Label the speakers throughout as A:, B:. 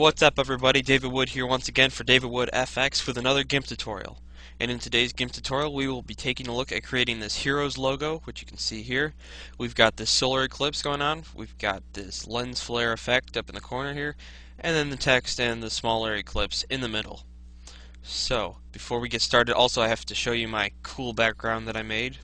A: What's up everybody, David Wood here once again for David Wood FX with another GIMP tutorial. And in today's GIMP tutorial we will be taking a look at creating this Heroes logo, which you can see here. We've got this solar eclipse going on, we've got this lens flare effect up in the corner here, and then the text and the smaller eclipse in the middle. So, before we get started, also I have to show you my cool background that I made.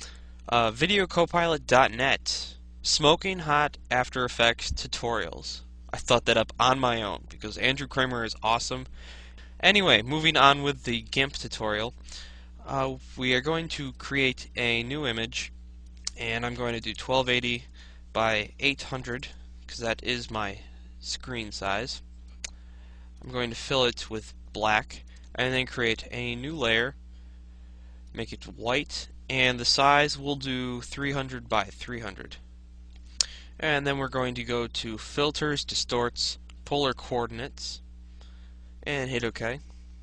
A: VideoCopilot.net Smoking Hot After Effects Tutorials. I thought that up on my own because Andrew Kramer is awesome. Anyway, moving on with the GIMP tutorial, we are going to create a new image, and I'm going to do 1280 by 800 because that is my screen size. I'm going to fill it with black and then create a new layer, make it white, and the size will do 300 by 300. And then we're going to go to Filters, Distorts, Polar Coordinates, and hit OK.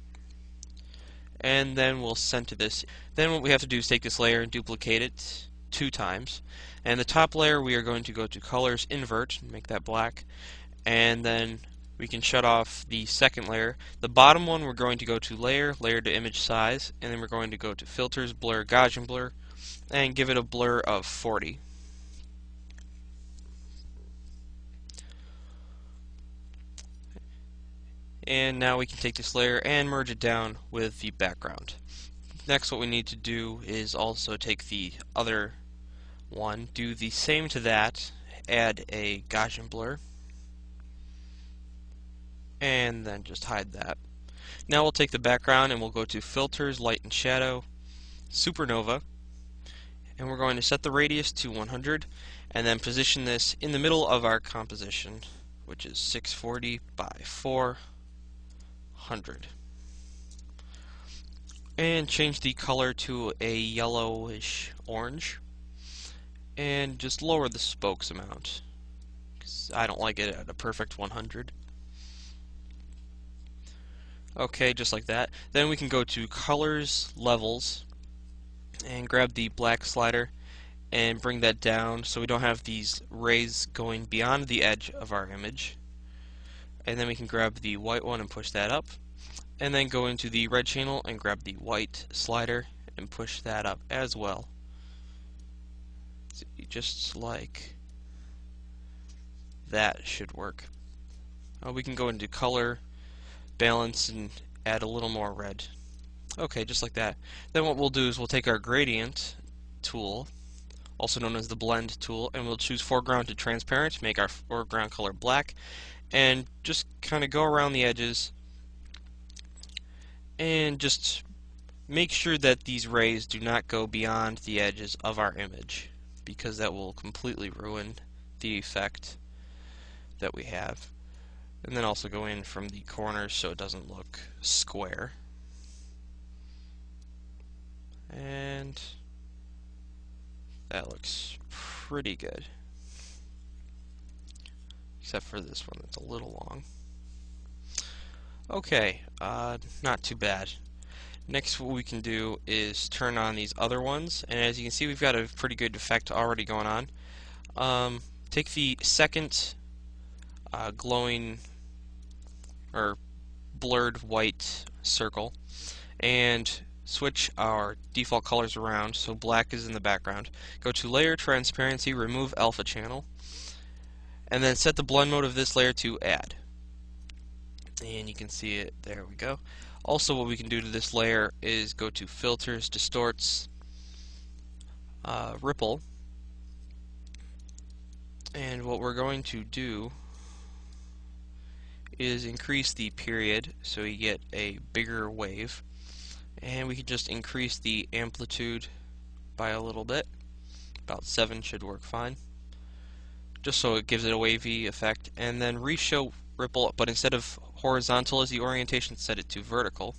A: And then we'll center this. Then what we have to do is take this layer and duplicate it 2 times. And the top layer we are going to go to Colors, Invert, make that black. And then we can shut off the second layer. The bottom one we're going to go to Layer, Layer to Image Size, and then we're going to go to Filters, Blur, Gaussian Blur, and give it a blur of 40. And now we can take this layer and merge it down with the background. Next, what we need to do is also take the other one, do the same to that, add a Gaussian blur, and then just hide that. Now we'll take the background and we'll go to Filters, Light and Shadow, Supernova, and we're going to set the radius to 100 and then position this in the middle of our composition, which is 640 by 400. And change the color to a yellowish orange and just lower the spokes amount because I don't like it at a perfect 100. Okay, just like that. Then we can go to Colors, Levels, and grab the black slider and bring that down so we don't have these rays going beyond the edge of our image. And then we can grab the white one and push that up, and then go into the red channel and grab the white slider and push that up as well. So just like that should work. We can go into color, balance, and add a little more red. Okay, just like that. Then what we'll do is we'll take our gradient tool, also known as the blend tool, and we'll choose foreground to transparent, make our foreground color black, and just kind of go around the edges and just make sure that these rays do not go beyond the edges of our image, because that will completely ruin the effect that we have. And then also go in from the corners so it doesn't look square. And that looks pretty good, except for this one that's a little long. Okay, not too bad. Next, what we can do is turn on these other ones, and as you can see, we've got a pretty good effect already going on. Take the second glowing or blurred white circle and switch our default colors around so black is in the background. Go to Layer, Transparency, remove Alpha Channel, and then set the blend mode of this layer to Add. And you can see it, there we go. Also, what we can do to this layer is go to Filters, Distorts, Ripple, and what we're going to do is increase the period so you get a bigger wave, and we can just increase the amplitude by a little bit. About 7 should work fine, just so it gives it a wavy effect. And then reshow ripple, but instead of horizontal as the orientation, set it to vertical.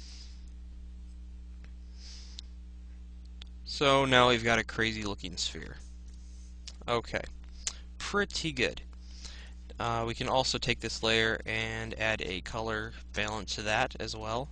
A: So now we've got a crazy looking sphere. Okay, pretty good. We can also take this layer and add a color balance to that as well.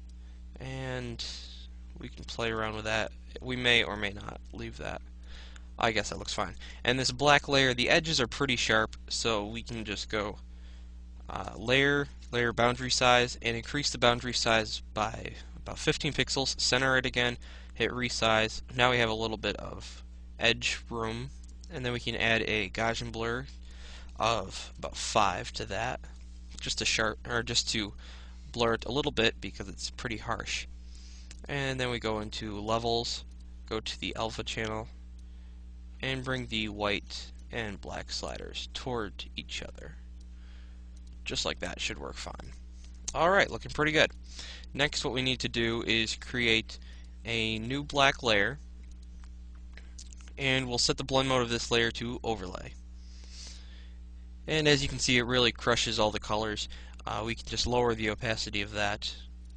A: And we can play around with that. We may or may not leave that. I guess that looks fine. And this black layer, the edges are pretty sharp, so we can just go layer, layer boundary size, and increase the boundary size by about 15 pixels. Center it again, hit resize. Now we have a little bit of edge room, and then we can add a Gaussian blur of about 5 to that, just to blur it a little bit because it's pretty harsh. And then we go into levels, go to the alpha channel, and bring the white and black sliders toward each other. Just like that should work fine. Alright, looking pretty good. Next, what we need to do is create a new black layer, and we'll set the blend mode of this layer to overlay. And as you can see, it really crushes all the colors. We can just lower the opacity of that.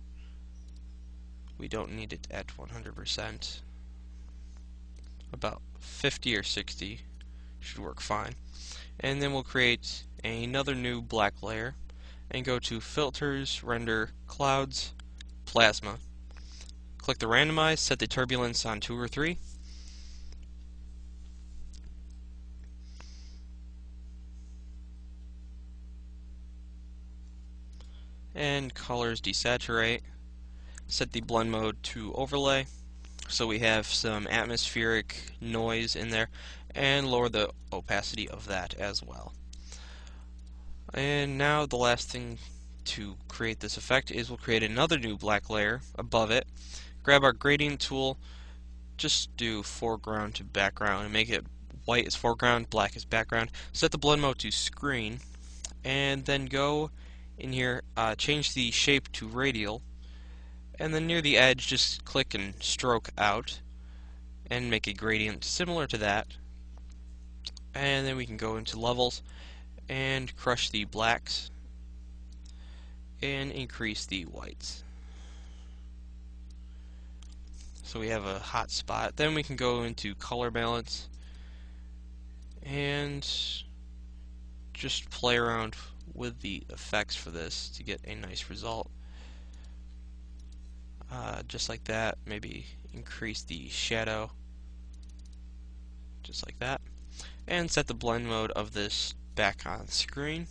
A: We don't need it at 100%. About 50 or 60 should work fine. And then we'll create another new black layer and go to Filters, Render, Clouds, Plasma. Click the Randomize, set the turbulence on 2 or 3. And colors desaturate. Set the blend mode to overlay, so we have some atmospheric noise in there, and lower the opacity of that as well. And now the last thing to create this effect is we'll create another new black layer above it. Grab our gradient tool, just do foreground to background and make it white as foreground, black as background. Set the blend mode to screen, and then go in here, change the shape to radial, and then near the edge just click and stroke out and make a gradient similar to that. And then we can go into levels and crush the blacks and increase the whites. So we have a hot spot. Then we can go into color balance and just play around with the effects for this to get a nice result. Just like that. Maybe increase the shadow, just like that, and set the blend mode of this back on screen.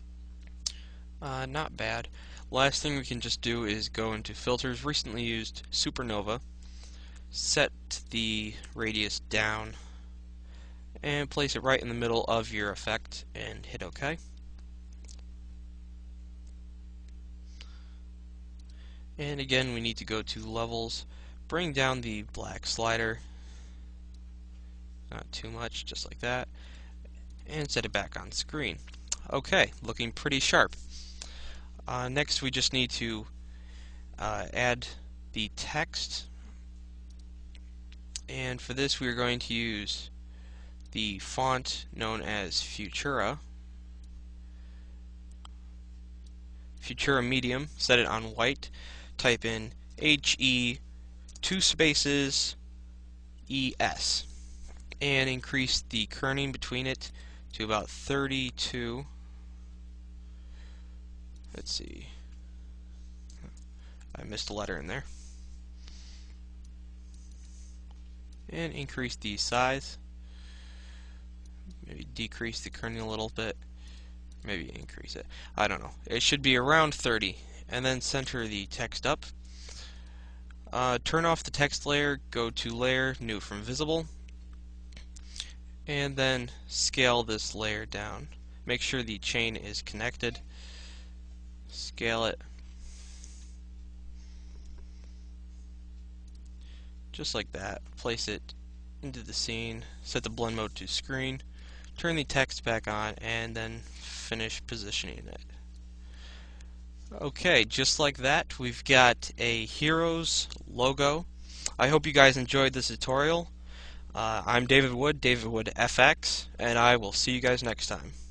A: Not bad. Last thing we can just do is go into filters, recently used supernova, set the radius down, and place it right in the middle of your effect, and hit OK. And again, we need to go to levels, bring down the black slider, not too much, just like that, and set it back on screen. Okay, looking pretty sharp. Next, we just need to add the text, and for this we are going to use the font known as Futura. Futura Medium, set it on white, type in HE 2 spaces ES, and increase the kerning between it to about 32. Let's see, I missed a letter in there. And increase the size, maybe decrease the kerning a little bit, maybe increase it, I don't know. It should be around 30, and then center the text up. Turn off the text layer, go to Layer, New from Visible, and then scale this layer down. Make sure the chain is connected. Scale it just like that. Place it into the scene, set the blend mode to screen, turn the text back on, and then finish positioning it. Okay, just like that, we've got a Heroes logo. I hope you guys enjoyed this tutorial. I'm David Wood, David Wood FX, and I will see you guys next time.